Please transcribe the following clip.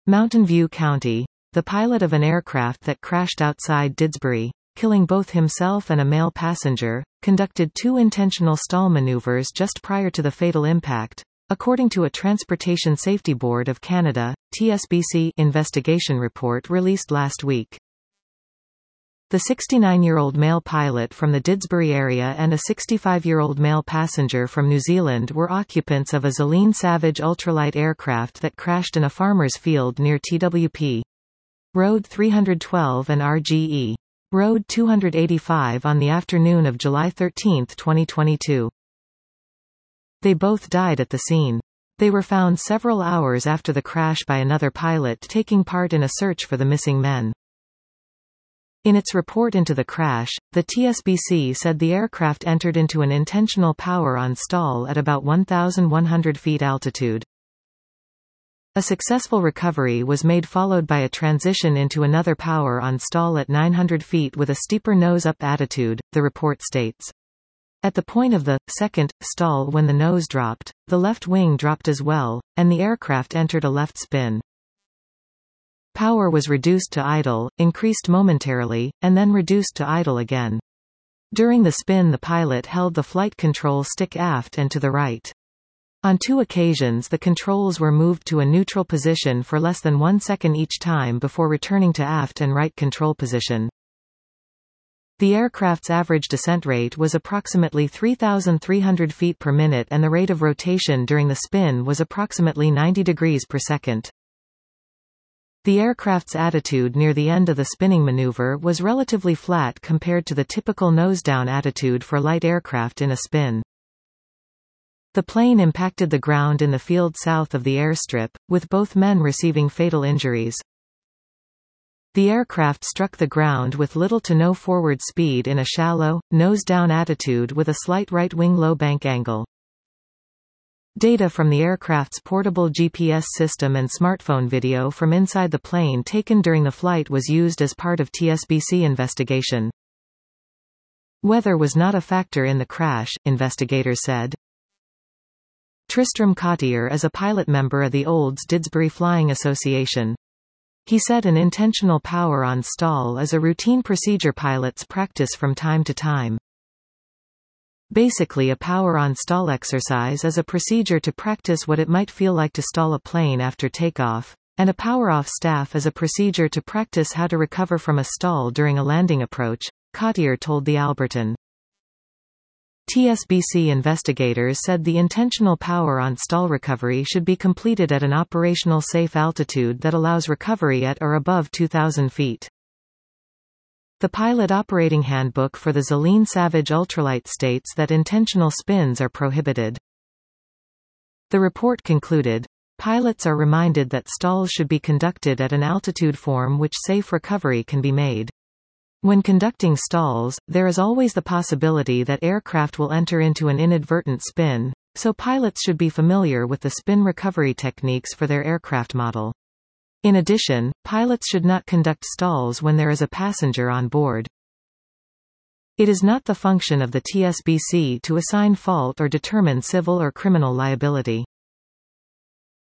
Mountain View County. The pilot of an aircraft that crashed outside Didsbury, killing both himself and a male passenger, conducted 2 intentional stall maneuvers just prior to the fatal impact, according to a Transportation Safety Board of Canada (TSBC) investigation report released last week. The 69-year-old male pilot from the Didsbury area and a 65-year-old male passenger from New Zealand were occupants of a Zéline Savage ultralight aircraft that crashed in a farmer's field near TWP. Road 312 and RGE. Road 285 on the afternoon of July 13, 2022. They both died at the scene. They were found several hours after the crash by another pilot taking part in a search for the missing men. In its report into the crash, the TSBC said the aircraft entered into an intentional power-on stall at about 1,100 feet altitude. A successful recovery was made, followed by a transition into another power-on stall at 900 feet with a steeper nose-up attitude, the report states. At the point of the second stall, when the nose dropped, the left wing dropped as well, and the aircraft entered a left spin. Power was reduced to idle, increased momentarily, and then reduced to idle again. During the spin, the pilot held the flight control stick aft and to the right. On 2 occasions the controls were moved to a neutral position for less than 1 second each time before returning to aft and right control position. The aircraft's average descent rate was approximately 3,300 feet per minute and the rate of rotation during the spin was approximately 90 degrees per second. The aircraft's attitude near the end of the spinning maneuver was relatively flat compared to the typical nose-down attitude for light aircraft in a spin. The plane impacted the ground in the field south of the airstrip, with both men receiving fatal injuries. The aircraft struck the ground with little to no forward speed in a shallow, nose-down attitude with a slight right-wing low bank angle. Data from the aircraft's portable GPS system and smartphone video from inside the plane taken during the flight was used as part of TSBC investigation. Weather was not a factor in the crash, investigators said. Tristram Cottier is a pilot member of the Olds Didsbury Flying Association. He said an intentional power-on stall is a routine procedure pilots practice from time to time. Basically, a power-on stall exercise is a procedure to practice what it might feel like to stall a plane after takeoff, and a power-off staff is a procedure to practice how to recover from a stall during a landing approach, Cottier told the Alberton. TSBC investigators said the intentional power-on stall recovery should be completed at an operational safe altitude that allows recovery at or above 2,000 feet. The Pilot Operating Handbook for the Zéline Savage ultralight states that intentional spins are prohibited. The report concluded, pilots are reminded that stalls should be conducted at an altitude from which safe recovery can be made. When conducting stalls, there is always the possibility that aircraft will enter into an inadvertent spin, so pilots should be familiar with the spin recovery techniques for their aircraft model. In addition, pilots should not conduct stalls when there is a passenger on board. It is not the function of the TSBC to assign fault or determine civil or criminal liability.